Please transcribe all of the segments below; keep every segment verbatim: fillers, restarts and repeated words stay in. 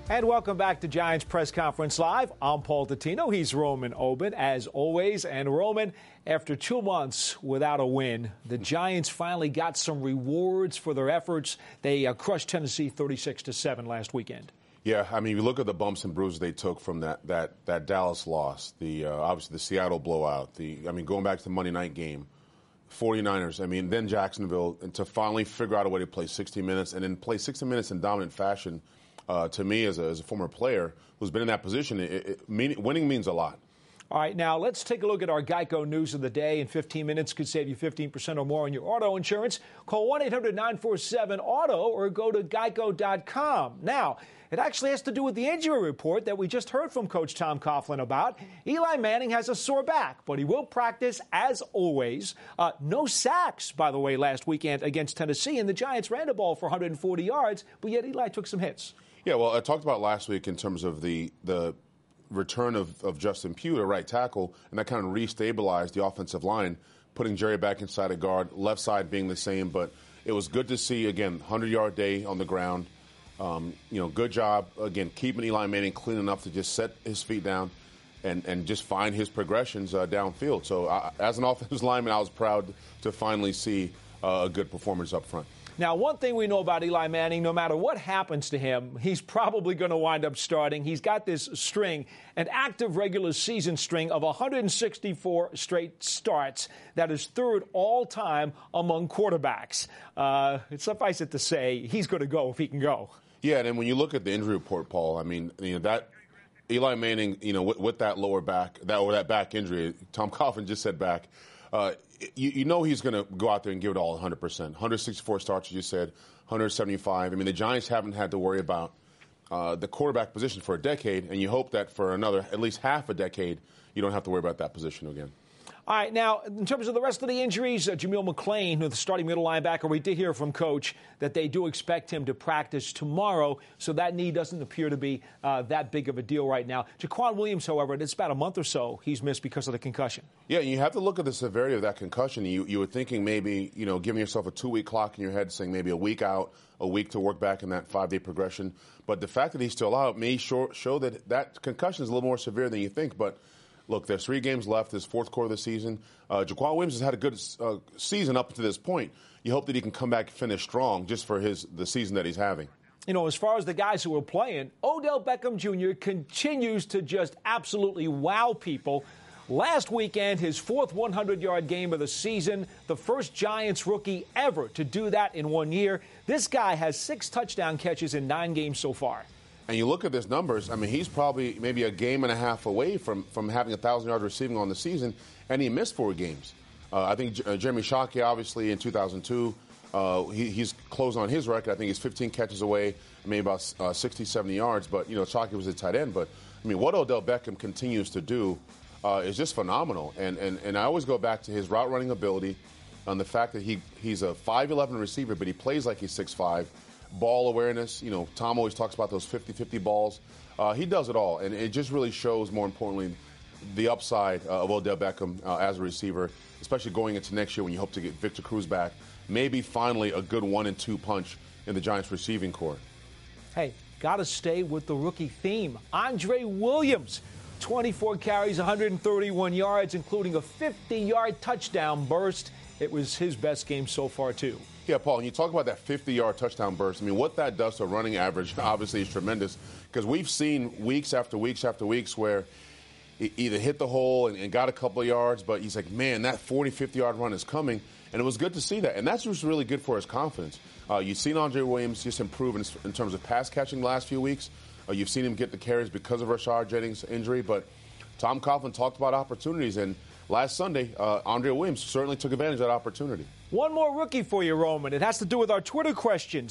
And welcome back to Giants Press Conference Live. I'm Paul Dottino. He's Roman Oben, as always. And Roman, after two months without a win, the Giants finally got some rewards for their efforts. They uh, crushed Tennessee thirty-six to seven last weekend. Yeah, I mean, you look at the bumps and bruises they took from that that, that Dallas loss, the uh, obviously the Seattle blowout, the I mean, going back to the Monday night game, forty-niners, I mean, then Jacksonville, and to finally figure out a way to play sixty minutes and then play sixty minutes in dominant fashion. Uh, to me, as a, as a former player who's been in that position, it, it, mean, winning means a lot. All right, now let's take a look at our Geico news of the day. In fifteen minutes could save you fifteen percent or more on your auto insurance. Call one eight hundred nine four seven auto or go to geico dot com. Now, it actually has to do with the injury report that we just heard from Coach Tom Coughlin about. Eli Manning has a sore back, but he will practice as always. Uh, no sacks, by the way, last weekend against Tennessee, and the Giants ran the ball for one hundred forty yards, but yet Eli took some hits. Yeah, well, I talked about last week in terms of the the return of, of Justin Pugh to right tackle, and that kind of restabilized the offensive line, putting Jerry back inside a guard, left side being the same. But it was good to see, again, hundred-yard day on the ground. Um, you know, good job, again, keeping Eli Manning clean enough to just set his feet down and, and just find his progressions uh, downfield. So I, as an offensive lineman, I was proud to finally see uh, a good performance up front. Now, one thing we know about Eli Manning, no matter what happens to him, he's probably going to wind up starting. He's got this string, an active regular season string of one hundred sixty-four straight starts. That is third all-time among quarterbacks. Uh, suffice it to say, he's going to go if he can go. Yeah, and then when you look at the injury report, Paul, I mean, you know, that Eli Manning, you know, with, with that lower back, that or that back injury, Tom Coughlin just said back, uh, you, you know he's going to go out there and give it all one hundred percent. one hundred sixty-four starts, as you said, one hundred seventy-five. I mean, the Giants haven't had to worry about uh, the quarterback position for a decade, and you hope that for another at least half a decade, you don't have to worry about that position again. All right, now, in terms of the rest of the injuries, uh, Jameel McClain, the starting middle linebacker, we did hear from Coach that they do expect him to practice tomorrow, so that knee doesn't appear to be uh, that big of a deal right now. Jaquan Williams, however, it's about a month or so he's missed because of the concussion. Yeah, you have to look at the severity of that concussion. You, you were thinking maybe, you know, giving yourself a two-week clock in your head, saying maybe a week out, a week to work back in that five-day progression. But the fact that he's still out may show, show that that concussion is a little more severe than you think, but look, there's three games left, this fourth quarter of the season. Uh, Jaquan Williams has had a good uh, season up to this point. You hope that he can come back and finish strong just for his the season that he's having. You know, as far as the guys who are playing, Odell Beckham Junior continues to just absolutely wow people. Last weekend, his fourth hundred-yard game of the season, the first Giants rookie ever to do that in one year. This guy has six touchdown catches in nine games so far. And you look at his numbers, I mean, he's probably maybe a game and a half away from, from having one thousand yards receiving on the season, and he missed four games. Uh, I think uh, Jeremy Shockey, obviously, in two thousand two, uh, he, he's closed on his record. I think he's fifteen catches away, maybe about uh, sixty, seventy yards. But, you know, Shockey was a tight end. But, I mean, what Odell Beckham continues to do uh, is just phenomenal. And, and, and I always go back to his route running ability and the fact that he he's a five eleven receiver, but he plays like he's six five. Ball awareness, you know, Tom always talks about those fifty-fifty balls. Uh, he does it all, and it just really shows, more importantly, the upside uh, of Odell Beckham uh, as a receiver, especially going into next year when you hope to get Victor Cruz back. Maybe finally a good one and two punch in the Giants receiving corps. Hey, got to stay with the rookie theme. Andre Williams, twenty-four carries, one hundred thirty-one yards, including a fifty-yard touchdown burst. It was his best game so far, too. Yeah, Paul, and you talk about that fifty-yard touchdown burst. I mean, what that does to running average obviously is tremendous, because we've seen weeks after weeks after weeks where he either hit the hole and, and got a couple of yards, but he's like, man, that forty, fifty-yard run is coming, and it was good to see that. And that's just really good for his confidence. Uh, you've seen Andre Williams just improve in, in terms of pass catching the last few weeks. Uh, you've seen him get the carries because of Rashard Jennings' injury, but Tom Coughlin talked about opportunities, and last Sunday, uh, Andre Williams certainly took advantage of that opportunity. One more rookie for you, Roman. It has to do with our Twitter question.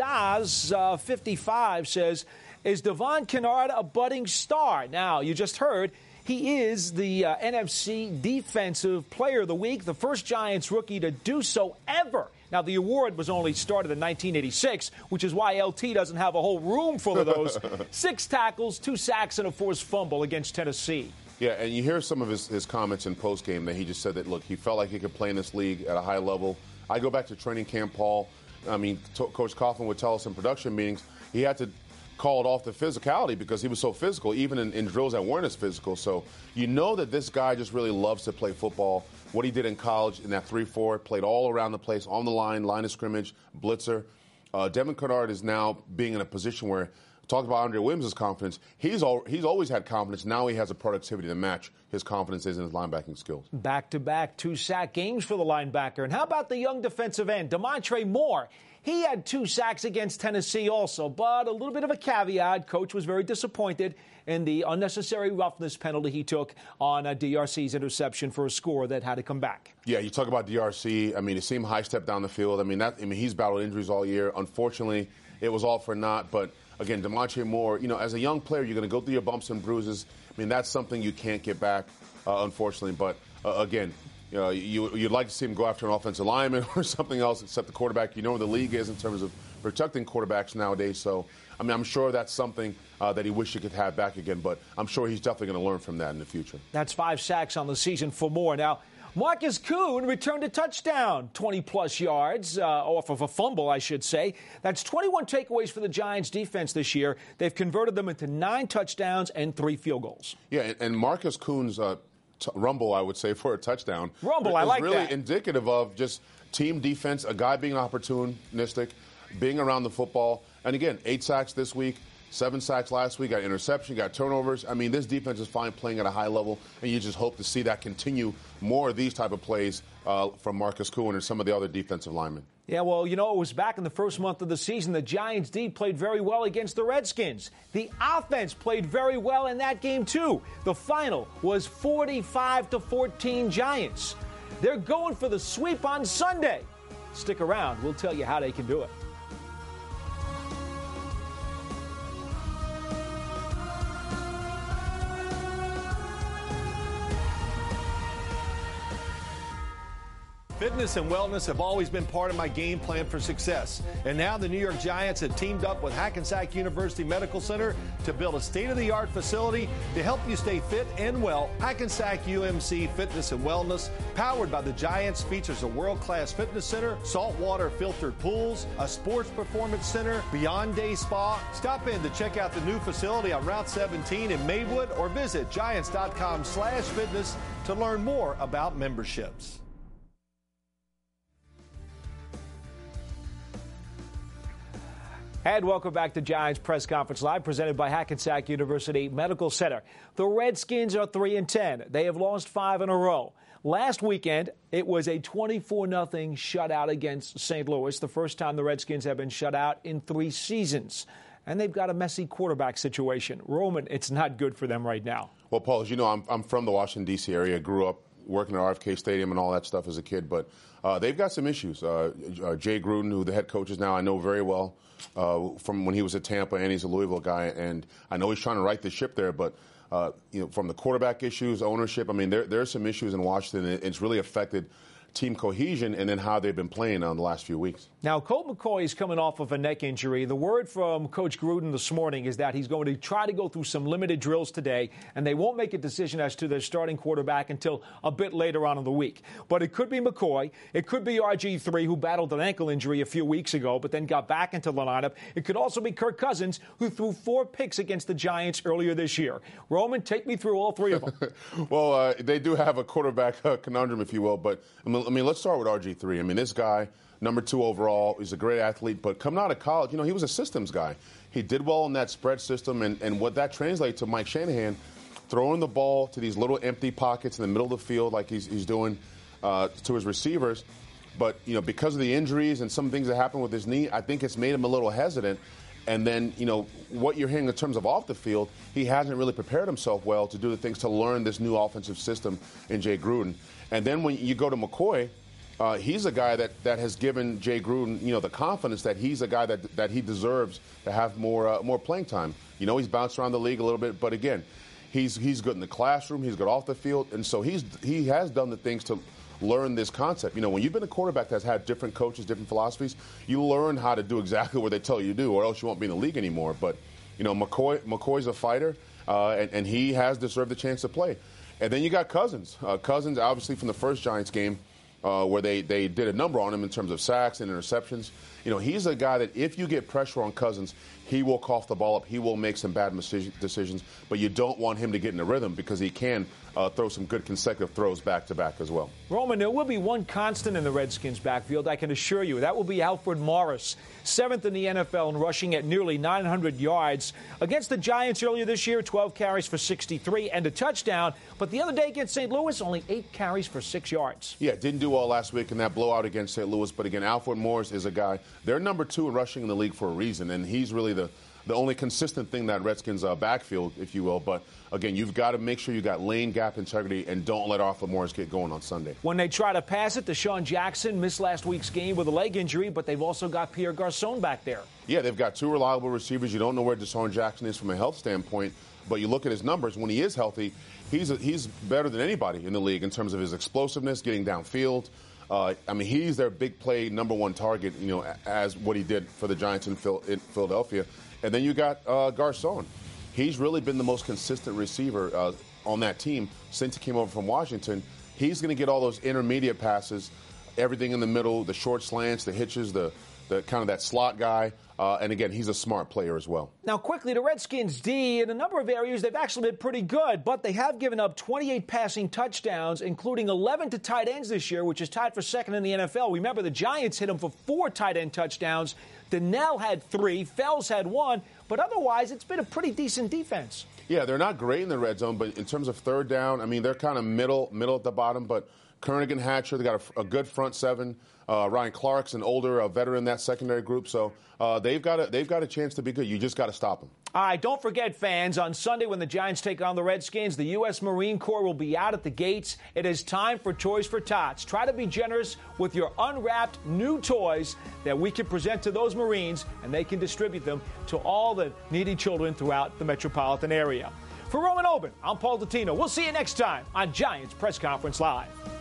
Stas uh, fifty-five says, is Devon Kennard a budding star? Now, you just heard he is the uh, N F C Defensive Player of the Week, the first Giants rookie to do so ever. Now, the award was only started in nineteen eighty-six, which is why L T doesn't have a whole room full of those. Six tackles, two sacks, and a forced fumble against Tennessee. Yeah, and you hear some of his, his comments in postgame that he just said that, look, he felt like he could play in this league at a high level. I go back to training camp, Paul. I mean, to, Coach Coughlin would tell us in production meetings he had to called off the physicality because he was so physical, even in, in drills that weren't as physical. So you know that this guy just really loves to play football. What he did in college in that three four, played all around the place, on the line, line of scrimmage, blitzer. Uh, Devin Kennard is now being in a position where, talk about Andre Williams' confidence, he's all, he's always had confidence. Now he has a productivity to match his confidence in his linebacking skills. Back-to-back two-sack games for the linebacker. And how about the young defensive end, Damontre Moore? He had two sacks against Tennessee also, but a little bit of a caveat. Coach was very disappointed in the unnecessary roughness penalty he took on a D R C's interception for a score that had to come back. Yeah, you talk about D R C. I mean, it seemed high step down the field. I mean, that, I mean, he's battled injuries all year. Unfortunately, it was all for naught. But again, Damontre Moore, you know, as a young player, you're going to go through your bumps and bruises. I mean, that's something you can't get back, uh, unfortunately. But uh, again, you know, you, you'd like to see him go after an offensive lineman or something else except the quarterback. You know where the league is in terms of protecting quarterbacks nowadays. So, I mean, I'm sure that's something uh, that he wished he could have back again. But I'm sure he's definitely going to learn from that in the future. That's five sacks on the season for Moore. Now, Marcus Kuhn returned a touchdown, twenty-plus yards, uh, off of a fumble, I should say. That's twenty-one takeaways for the Giants' defense this year. They've converted them into nine touchdowns and three field goals. Yeah, and Marcus Kuhn's uh, t- rumble, I would say, for a touchdown. Rumble, I like really that. Really indicative of just team defense, a guy being opportunistic, being around the football. And again, eight sacks this week. Seven sacks last week, got interception, got turnovers. I mean, this defense is fine playing at a high level, and you just hope to see that continue, more of these type of plays uh, from Marcus Kuhn and some of the other defensive linemen. Yeah, well, you know, it was back in the first month of the season. The Giants' D played very well against the Redskins. The offense played very well in that game, too. The final was forty-five to fourteen Giants. They're going for the sweep on Sunday. Stick around. We'll tell you how they can do it. Fitness and wellness have always been part of my game plan for success. And now the New York Giants have teamed up with Hackensack University Medical Center to build a state-of-the-art facility to help you stay fit and well. Hackensack U M C Fitness and Wellness, powered by the Giants, features a world-class fitness center, saltwater filtered pools, a sports performance center, Beyond Day Spa. Stop in to check out the new facility on Route seventeen in Maywood or visit giants.com slash fitness to learn more about memberships. And welcome back to Giants Press Conference Live, presented by Hackensack University Medical Center. The Redskins are three and ten. They have lost five in a row. Last weekend, it was a twenty-four nothing shutout against Saint Louis, the first time the Redskins have been shut out in three seasons. And they've got a messy quarterback situation. Roman, it's not good for them right now. Well, Paul, as you know, I'm, I'm from the Washington, D C area. I grew up working at R F K Stadium and all that stuff as a kid. But uh, they've got some issues. Uh, uh, Jay Gruden, who the head coach is now, I know very well. Uh, from when he was at Tampa, and he's a Louisville guy, and I know he's trying to right the ship there, but uh, you know, from the quarterback issues, ownership, I mean, there there are some issues in Washington. It's really affected team cohesion and then how they've been playing on the last few weeks. Now, Colt McCoy is coming off of a neck injury. The word from Coach Gruden this morning is that he's going to try to go through some limited drills today, and they won't make a decision as to their starting quarterback until a bit later on in the week. But it could be McCoy. It could be R G three, who battled an ankle injury a few weeks ago, but then got back into the lineup. It could also be Kirk Cousins, who threw four picks against the Giants earlier this year. Roman, take me through all three of them. Well, uh, they do have a quarterback uh, conundrum, if you will, but I mean, I mean let's start with R G three. I mean, this guy, number two overall, he's a great athlete, but coming out of college, you know, he was a systems guy. He did well in that spread system, and, and what that translates to Mike Shanahan, throwing the ball to these little empty pockets in the middle of the field like he's, he's doing uh, to his receivers. But, you know, because of the injuries and some things that happened with his knee, I think it's made him a little hesitant. And then, you know, what you're hearing in terms of off the field, he hasn't really prepared himself well to do the things to learn this new offensive system in Jay Gruden. And then when you go to McCoy, Uh, he's a guy that, that has given Jay Gruden, you know, the confidence that he's a guy that that he deserves to have more uh, more playing time. You know, he's bounced around the league a little bit, but again, he's he's good in the classroom, he's good off the field, and so he's he has done the things to learn this concept. You know, when you've been a quarterback that's had different coaches, different philosophies, you learn how to do exactly what they tell you to do, or else you won't be in the league anymore. But you know, McCoy McCoy's a fighter, uh, and, and he has deserved the chance to play. And then you got Cousins. Uh, Cousins, obviously, from the first Giants game. uh, where they, they did a number on him in terms of sacks and interceptions. You know, he's a guy that if you get pressure on Cousins, he will cough the ball up. He will make some bad decisions, but you don't want him to get in a rhythm because he can uh, throw some good consecutive throws back-to-back as well. Roman, there will be one constant in the Redskins' backfield, I can assure you. That will be Alfred Morris, seventh in the N F L in rushing at nearly nine hundred yards. Against the Giants earlier this year, twelve carries for sixty-three and a touchdown. But the other day against Saint Louis, only eight carries for six yards. Yeah, didn't do well last week in that blowout against Saint Louis. But again, Alfred Morris is a guy. They're number two in rushing in the league for a reason, and he's really the the only consistent thing that Redskins uh, backfield, if you will. But again, you've got to make sure you got lane gap integrity and don't let Alfred Morris get going on Sunday. When they try to pass it, Deshaun Jackson missed last week's game with a leg injury, but they've also got Pierre Garçon back there. Yeah, they've got two reliable receivers. You don't know where Deshaun Jackson is from a health standpoint, but you look at his numbers. When he is healthy, he's a, he's better than anybody in the league in terms of his explosiveness, getting downfield. Uh, I mean, he's their big play number one target, you know, as what he did for the Giants in, Phil, in Philadelphia. And then you got uh, Garçon. He's really been the most consistent receiver uh, on that team since he came over from Washington. He's going to get all those intermediate passes, everything in the middle, the short slants, the hitches, the, the kind of that slot guy. Uh, and again, he's a smart player as well. Now, quickly, the Redskins' D, in a number of areas, they've actually been pretty good, but they have given up twenty-eight passing touchdowns, including eleven to tight ends this year, which is tied for second in the N F L. Remember, the Giants hit them for four tight end touchdowns. Donnell had three, Fells had one, but otherwise, it's been a pretty decent defense. Yeah, they're not great in the red zone, but in terms of third down, I mean, they're kind of middle, middle at the bottom, but Kernigan, Hatcher, they got a, a good front seven. Uh, Ryan Clark's an older uh, veteran in that secondary group, so uh, they've got a, they've got a chance to be good. You just got to stop them. All right, don't forget, fans, on Sunday when the Giants take on the Redskins, the U S Marine Corps will be out at the gates. It is time for Toys for Tots. Try to be generous with your unwrapped new toys that we can present to those Marines, and they can distribute them to all the needy children throughout the metropolitan area. For Roman Oben, I'm Paul Dottino. We'll see you next time on Giants Press Conference Live.